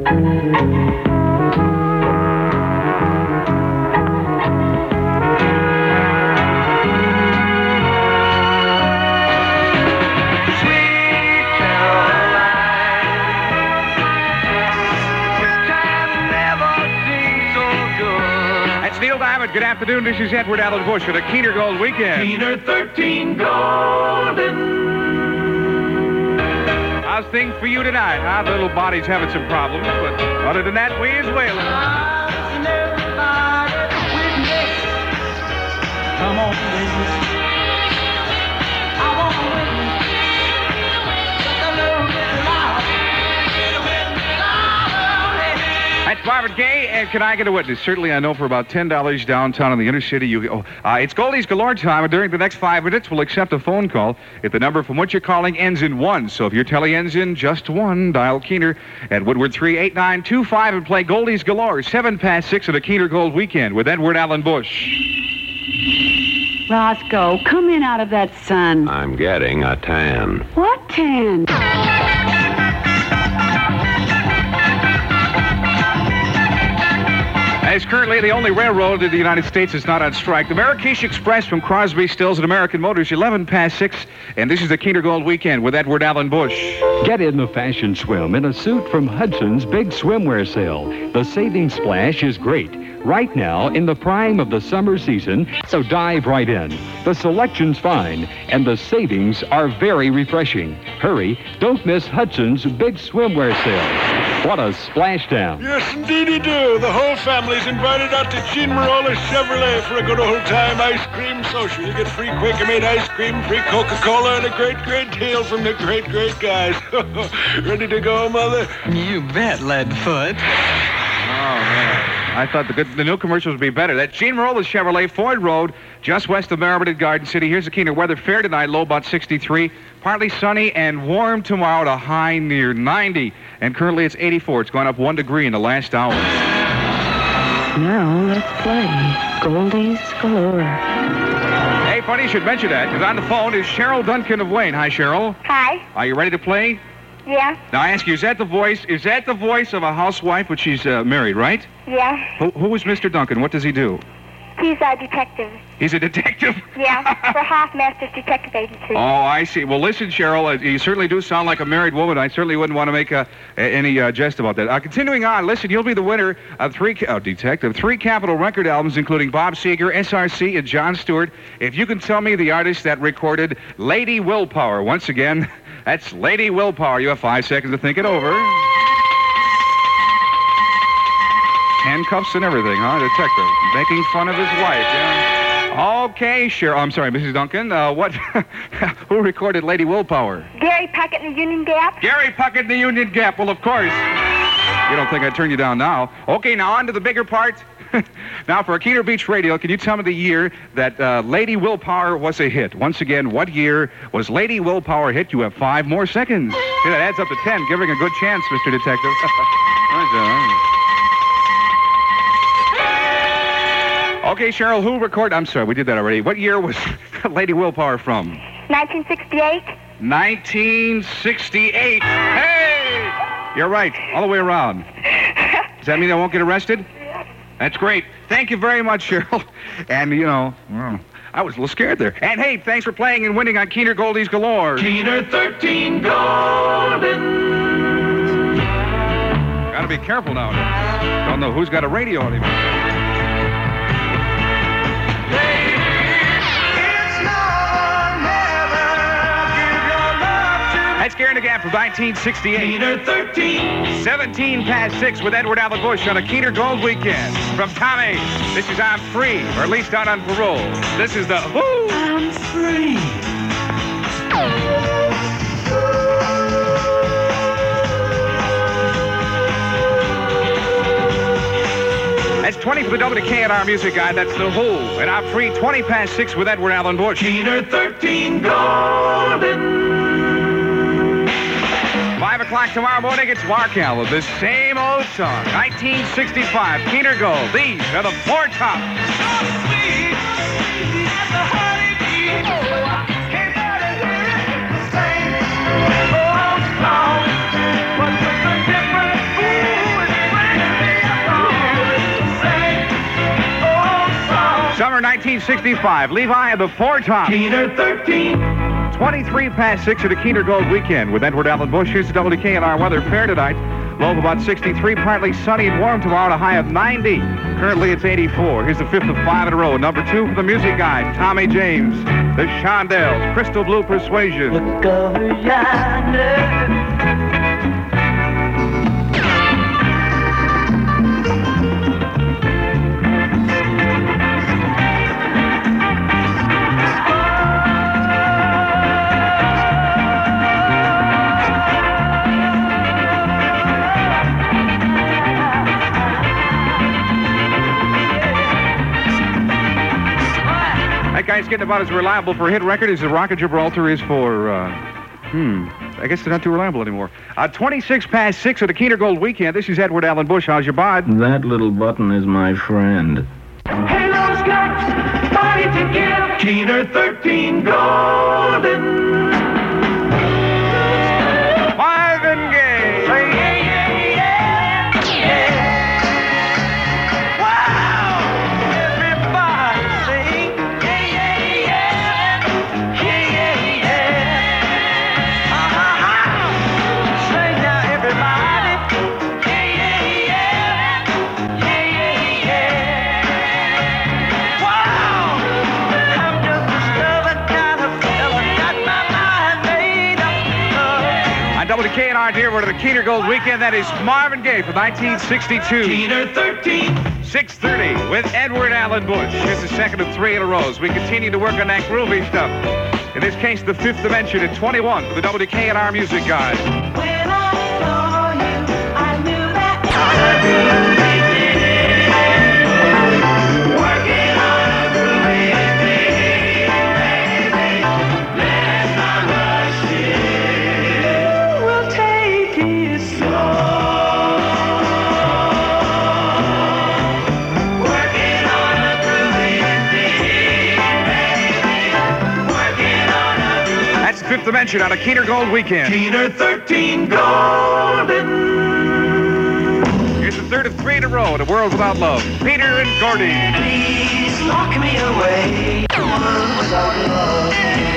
Good afternoon. This is Edward Allen Bush at a Keener Gold Weekend. Keener 13 Golden. How's things for you tonight? Huh? The little body's having some problems, but other than that, we is wailing. Come on, baby. I want to win. That's Marvin Gaye, and can I get a witness? Certainly, I know for about $10 downtown in the inner city, it's Goldies Galore time, and during the next 5 minutes, we'll accept a phone call if the number from which you're calling ends in 1. So if your tele ends in just 1, dial Keener at Woodward 38925 and play Goldies Galore, 6 at a Keener Gold Weekend with Edward Allen Bush. Roscoe, come in out of that sun. I'm getting a tan. What tan? It's currently the only railroad in the United States that's not on strike. The Marrakesh Express from Crosby, Stills, and American Motors, 6, and this is the Keener Gold Weekend with Edward Allen Bush. Get in the fashion swim in a suit from Hudson's big swimwear sale. The saving splash is great. Right now, in the prime of the summer season, so dive right in. The selection's fine, and the savings are very refreshing. Hurry, don't miss Hudson's big swimwear sale. What a splashdown. Yes, indeedy do. The whole family's invited out to Gene Marola Chevrolet for a good old time ice cream social. You get free Quaker-made ice cream, free Coca-Cola, and a great, great deal from the great, great guys. Ready to go, Mother? You bet, Leadfoot. Oh, man. I thought the new commercials would be better. That's Gene Marola Chevrolet, Ford Road, just west of Merriman and Garden City. Here's the Keener weather. Fair tonight, low about 63. Partly sunny and warm tomorrow to high near 90. And currently it's 84. It's gone up 1 degree in the last hour. Now let's play Goldies Galore. Hey, funny you should mention that, because on the phone is Cheryl Duncan of Wayne. Hi, Cheryl. Hi. Are you ready to play? Yeah. Now, I ask you, is that the voice of a housewife, but she's married, right? Yeah. Who is Mr. Duncan? What does he do? He's a detective. He's a detective? Yeah, for Hoffmaster's Detective Agency. Oh, I see. Well, listen, Cheryl, you certainly do sound like a married woman. I certainly wouldn't want to make any jest about that. Continuing on, listen, you'll be the winner of three Capitol record albums, including Bob Seger, SRC, and Jon Stewart. If you can tell me the artist that recorded Lady Willpower. Once again, that's Lady Willpower. You have 5 seconds to think it over. Handcuffs and everything, huh? Detective. Making fun of his wife, yeah. Okay, sure. I'm sorry, Mrs. Duncan. Who recorded Lady Willpower? Gary Puckett and the Union Gap. Gary Puckett and the Union Gap. Well, of course. You don't think I'd turn you down now. Okay, now on to the bigger part. Now, for Keener Beach Radio, can you tell me the year that Lady Willpower was a hit? Once again, what year was Lady Willpower a hit? You have 5 more seconds. See, that adds up to 10, giving a good chance, Mr. Detective. Okay, Cheryl, I'm sorry, we did that already. What year was Lady Willpower from? 1968. 1968. Hey! You're right, all the way around. Does that mean I won't get arrested? That's great. Thank you very much, Cheryl. And, I was a little scared there. And, hey, thanks for playing and winning on Keener Goldies Galore. Keener 13 Golden. Gotta be careful now. Don't know who's got a radio anymore. That's Gary and the Gap from 1968. Keener 13. 6 with Edward Allen Bush on a Keener Gold Weekend. From Tommy, this is I'm Free, or at least out on parole. This is the Who? I'm free. That's 20 for the WKNR Music Guide. That's the Who. And I'm Free, 6 with Edward Allen Bush. Keener 13 Golden. 5 o'clock tomorrow morning, it's Mark Allen. The same old song. 1965, Keener Gold. These are the 4 tops. 1965. Levi and the Four Tops. Keener 13. 23 past 6 at the Keener Gold Weekend with Edward Allen Bush. Here's the WKNR weather. Fair tonight. Low of about 63, partly sunny and warm tomorrow at a high of 90. Currently it's 84. Here's the fifth of 5 in a row. Number 2 for the music guide, Tommy James. The Shondells, Crystal Blue Persuasion. Look over yonder. That guy's getting about as reliable for a hit record as the Rock of Gibraltar is for, I guess they're not too reliable anymore. 26 past 6 at the Keener Gold Weekend. This is Edward Allen Bush. How's your bod? That little button is my friend. Halo's got body to give. Keener 13 golden. Marvin Gaye. WKNR Dearwood of the Keener Gold Weekend. That is Marvin Gaye from 1962. Keener 13. 6:30 with Edward Allen Bush. Here's the second of 3 in a row. We continue to work on that groovy stuff. In this case, the Fifth Dimension at 21 for the WKNR Music Guide. When I saw you, I knew that. Working on a groovy thing, baby. Let's not rush it. We'll take it slow. Working on a groovy thing, baby. Working on a groovy. That's the Fifth Dimension on a Keener Gold Weekend. Keener 13 golden. Here's the third of 3 in a row in a world without love. Peter and Gordy. Please lock me away. Without love.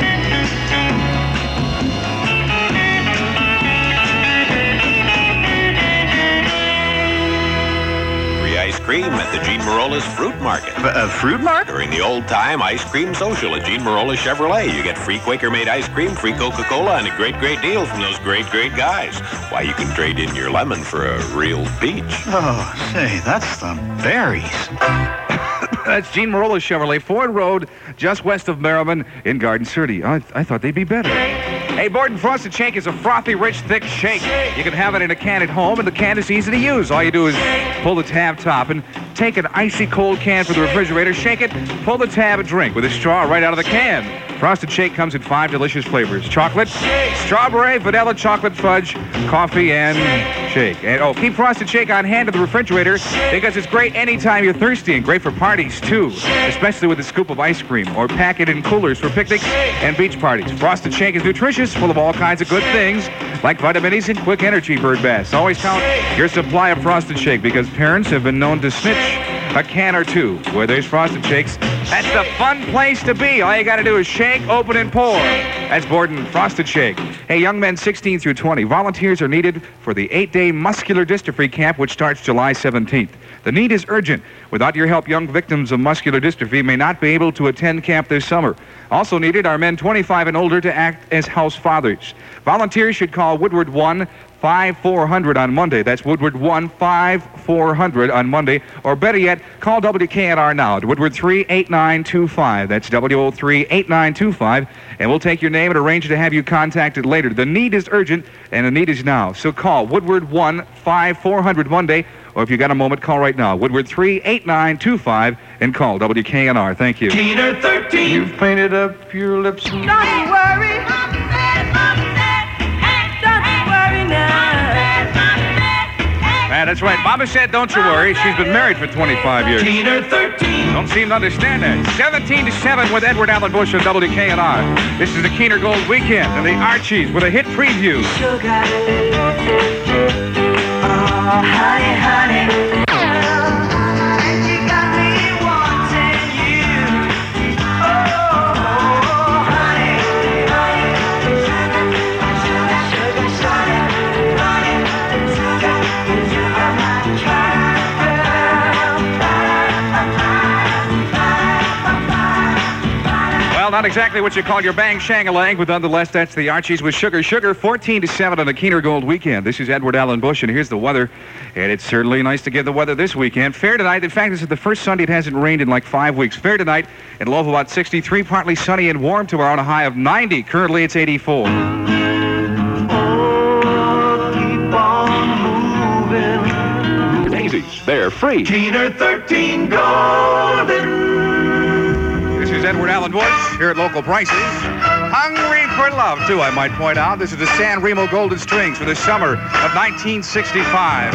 Free ice cream at the Gene Morola's Fruit Market. Fruit market? During the old-time ice cream social at Gene Morola Chevrolet, you get free Quaker-made ice cream, free Coca-Cola, and a great, great deal from those great, great guys. Why, you can trade in your lemon for a real peach. Oh, say, that's the berries. That's Gene Morola Chevrolet, Ford Road, just west of Merriman in Garden City. I thought they'd be better. Hey, Borden Frosted Shake is a frothy, rich, thick shake. You can have it in a can at home, and the can is easy to use. All you do is pull the tab top and take an icy cold can from the refrigerator, shake it, pull the tab, and drink with a straw right out of the can. Frosted Shake comes in 5 delicious flavors: chocolate, strawberry, vanilla, chocolate fudge, coffee, and shake. And keep Frosted Shake on hand in the refrigerator because it's great anytime you're thirsty and great for parties too, especially with a scoop of ice cream, or pack it in coolers for picnics and beach parties. Frosted Shake is nutritious, full of all kinds of good things like vitamins and quick energy bird baths. Always count your supply of Frosted Shake because parents have been known to snitch a can or two. Where there's Frosted Shakes, that's the fun place to be. All you got to do is shake, open, and pour. That's Borden Frosted Shake. Hey, young men 16 through 20, volunteers are needed for the 8-day muscular dystrophy camp, which starts July 17th. The need is urgent. Without your help, young victims of muscular dystrophy may not be able to attend camp this summer. Also needed are men 25 and older to act as house fathers. Volunteers should call Woodward 1-5400 on Monday. That's Woodward 1-5400 on Monday. Or better yet, call WKNR now at Woodward 38925. That's W03-8925. And we'll take your name and arrange to have you contacted later. The need is urgent, and the need is now. So call Woodward 1-5400 Monday. Or if you got a moment, call right now. Woodward 38925 and call WKNR. Thank you. Keener 13. You've painted up your lips. Don't worry. Don't worry now. That's right. Mama said, don't you worry. She's been married for 25 years. Keener 13. Don't seem to understand that. 17-7 with Edward Allen Bush on WKNR. This is the Keener Gold Weekend and the Archies with a hit preview. Sugar. Oh, honey, honey. And you got me wanting you. not exactly what you call your bang shang-a-lang, but nonetheless, that's the Archies with Sugar Sugar, 14-7 on the Keener Gold weekend. This is Edward Allen Bush, and here's the weather. And it's certainly nice to get the weather this weekend. Fair tonight. In fact, this is the first Sunday it hasn't rained in like 5 weeks. Fair tonight, and low of about 63, partly sunny and warm tomorrow, on a high of 90. Currently, it's 84. Daisies, they're free. Keener 13 Golden. This is Edward Allen Bush here at Local Prices. Hungry for love, too, I might point out. This is the San Remo Golden Strings for the summer of 1965.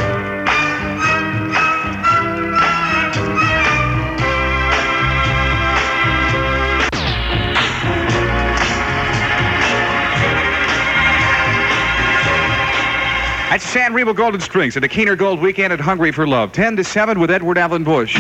That's San Remo Golden Strings at the Keener Gold Weekend at Hungry for Love. 10-7 with Edward Allen Bush.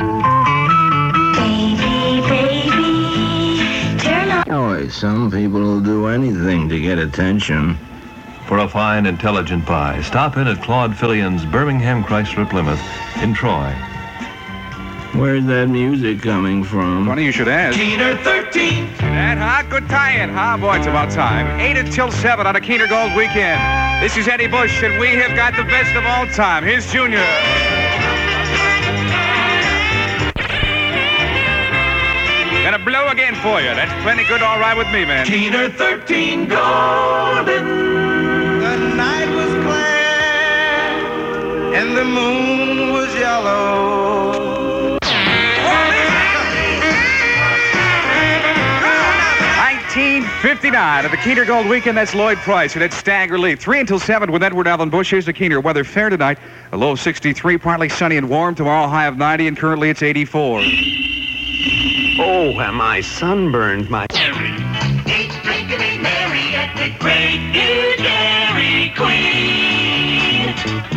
Oh, some people will do anything to get attention. For a fine, intelligent pie, stop in at Claude Fillion's Birmingham Chrysler Plymouth in Troy. Where's that music coming from? Funny you should ask. Keener 13. That hot, good tie-in, huh? Boy, it's about time. 8 until 7 on a Keener Gold Weekend. This is Eddie Bush, and we have got the best of all time. Here's Junior. Gonna blow again for you. That's plenty good, all right with me, man. Keener 13 Golden. The night was clear and the moon was yellow. 1959 at the Keener Gold Weekend. That's Lloyd Price, and it's Stagger Lee. 3 until 7 with Edward Allen Bush. Here's the Keener weather. Fair tonight. A low of 63, partly sunny and warm. Tomorrow, high of 90, and currently it's 84. Oh, am I sunburned, my... Eat, drink, and be merry at the great new Dairy Queen.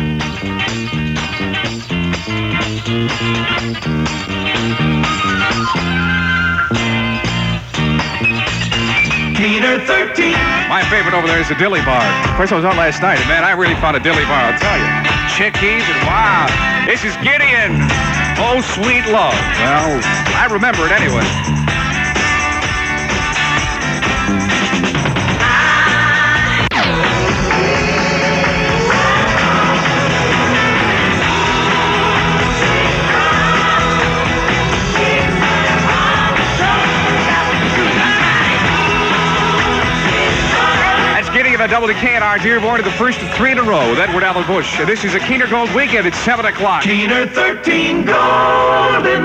Keener 13. My favorite over there is the Dilly Bar. Of course, I was out last night, and man, I really found a Dilly Bar, I'll tell you. Chickies, and wow, this is Gideon. Oh, sweet love. Well, I remember it anyway. Gideon on WKNR, Dearborn, to the first of 3 in a row with Edward Allen Bush. This is a Keener Gold Weekend. It's 7 o'clock. Keener 13 Golden.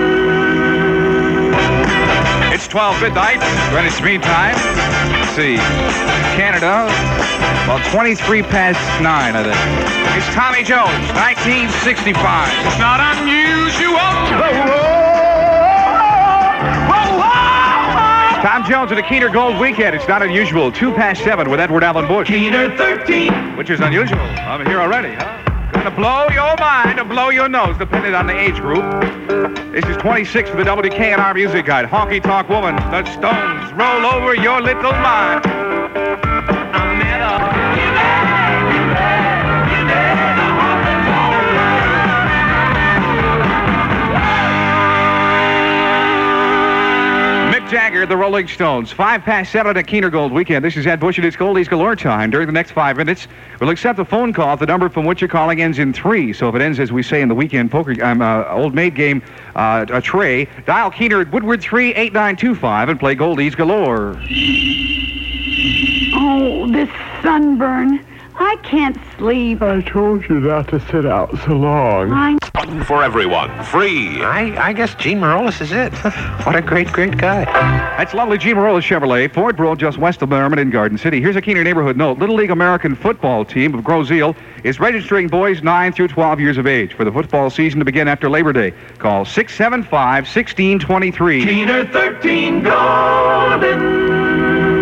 It's 12 midnight. Greenwich Mean Time. Let's see. Canada, about 23 past 9, I think. It's Tommy Jones, 1965. It's not unusual. Tom Jones at the Keener Gold Weekend. It's not unusual. 2 past 7 with Edward Allen Bush. Keener 13. Which is unusual. I'm here already, huh? Gonna blow your mind or blow your nose, depending on the age group. This is 26 for the WKNR Music Guide. Honky Tonk Woman. The Stones roll over your little mind. Jagger, the Rolling Stones. 5 past 7 at Keener Gold Weekend. This is Ed Bush, and it's Goldies Galore time. During the next 5 minutes, we'll accept a phone call. The number from which you're calling ends in 3. So if it ends, as we say in the weekend poker, old maid game, a tray, dial Keener at Woodward 38925 and play Goldies Galore. Oh, this sunburn. I can't sleep. I told you not to sit out so long. Fun for everyone. Free. I guess Gene Marolis is it. What a great guy. That's lovely Gene Marolis Chevrolet, Ford Road, just west of Merriman in Garden City. Here's a Keener neighborhood note. Little League American football team of Grosse Ile is registering boys 9 through 12 years of age for the football season to begin after Labor Day. Call 675-1623. Keener 13 Golden.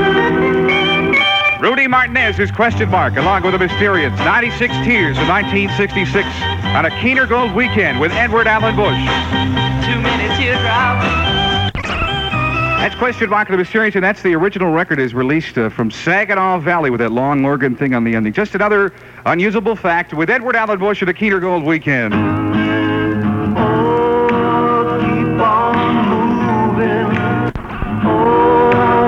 Rudy Martinez is question mark, along with the Mysterians. 96 Tears of 1966 on a Keener Gold Weekend with Edward Allen Bush. Too many teardrops. That's question mark of the Mysterians, and that's the original record is released from Saginaw Valley with that long organ thing on the ending. Just another unusable fact with Edward Allen Bush at a Keener Gold Weekend. Oh, keep on moving. Oh.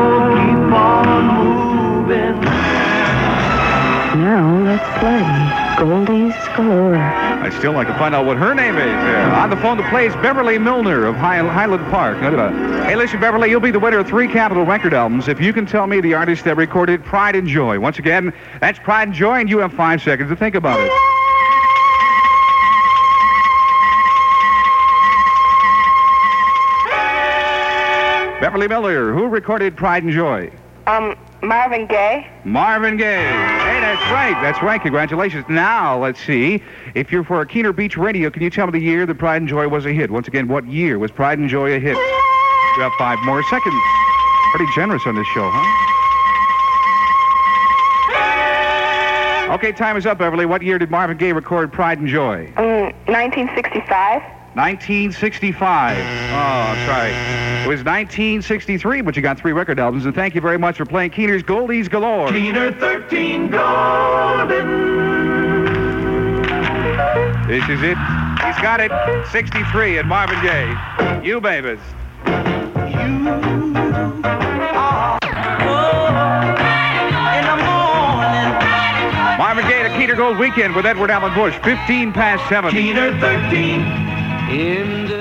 Goldies galore. I'd still like to find out what her name is. On the phone to play is Beverly Milner of Highland Park. Hey, listen, Beverly, you'll be the winner of 3 Capitol record albums if you can tell me the artist that recorded Pride and Joy. Once again, that's Pride and Joy, and you have 5 seconds to think about it. Beverly Miller, who recorded Pride and Joy? Marvin Gaye. Marvin Gaye. Hey, that's right. That's right. Congratulations. Now, let's see. If you're for Keener Beach Radio, can you tell me the year that Pride and Joy was a hit? Once again, what year was Pride and Joy a hit? You have 5 more seconds. Pretty generous on this show, huh? Okay, time is up, Beverly. What year did Marvin Gaye record Pride and Joy? 1965. 1965. Oh, I'm sorry. It was 1963, but you got 3 record albums, and thank you very much for playing Keener's Goldies Galore. Keener 13 Golden. This is it. He's got it. 63 and Marvin Gaye. You babies. In the morning. Marvin Gaye, the Keener Gold Weekend with Edward Allan Bush. 15 past 7. Keener 13. In the